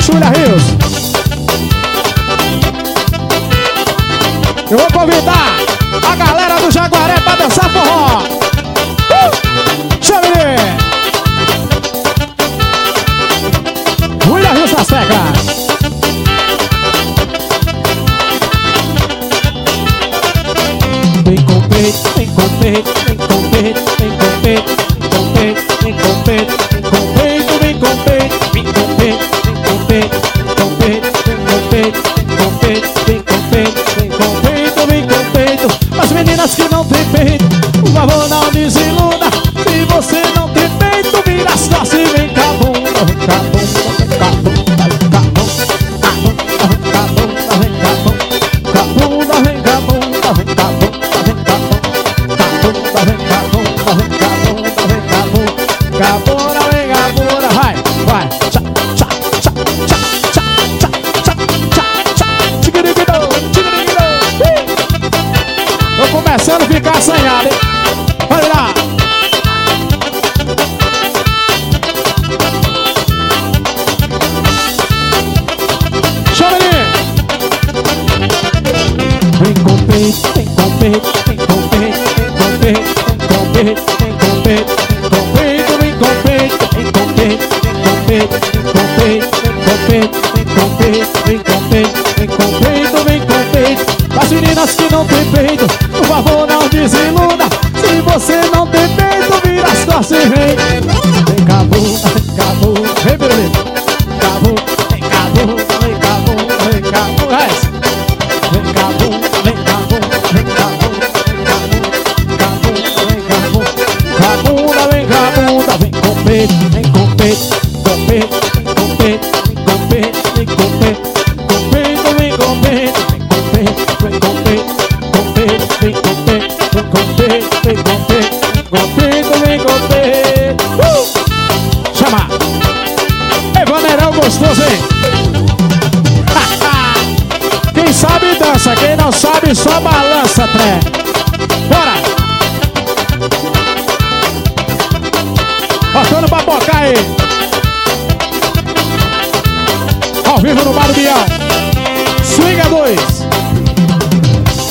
Gaúcho, William Rios. Eu vou convidar a galera do Jaguaré pra dançar forró. Chama ele! William Rios das Teclas. Vem com peito, vem com peito, vem com peito, vem com peito, vem com peito, vem com peito, vem com peito, vem com peito, vem com peito, vem com peito, vem com peito, vem com peito, vem com peito, vem com peito. As meninas que não tem peito, por favor não desiluda. Se você não tem peito, vira as costas e vem com a bunda, vem com a bunda, vem com a bunda, vem com a bunda, vem com a bunda, vem com a bunda, vem com a bunda, vem com a bunda, vem com a bunda. Cabora, vem cabora, vai, vai. Tchá, tchá, tchá, tchá, tchá, tchá, tchá, tchá, tchá. Tigiriguidô, tigiriguidô. Tô começando a ficar assanhado, hein? Olha lá. Chama ali. Vem com peito, vem com peito, vem com peito, vem com peito, vem com peito, vem com peito. Vem com peito, vem com peito, vem com peito, vem com peito, vem com peito, vem com peito, vem com peito. As meninas que não tem peito, por favor não desiluda. Se você não tem peito, vira as costas e vem. Vem com a bunda, vem com a bunda, vem bebê. Vem com a bunda, vem com a bunda, vem com a bunda, vem com a bunda. Vem com a bunda, vem com a bunda, vem com a bunda, vem com a bunda, vem com a bunda, vem com a bunda, vem com a bunda, vem com peito, vem com peito, com peito, com peito, com peito, vem com peito, com peito, vem com peito, vem com peito, com peito, vem com peito, vem com peito, vem com peito, com peito, vem com peito. Chama! Ei, Vaneirão gostoso, hein? Quem sabe dança, quem não sabe só balança, tré. Bora! Botando pra bocar aí. Ao vivo no Bar do Bião.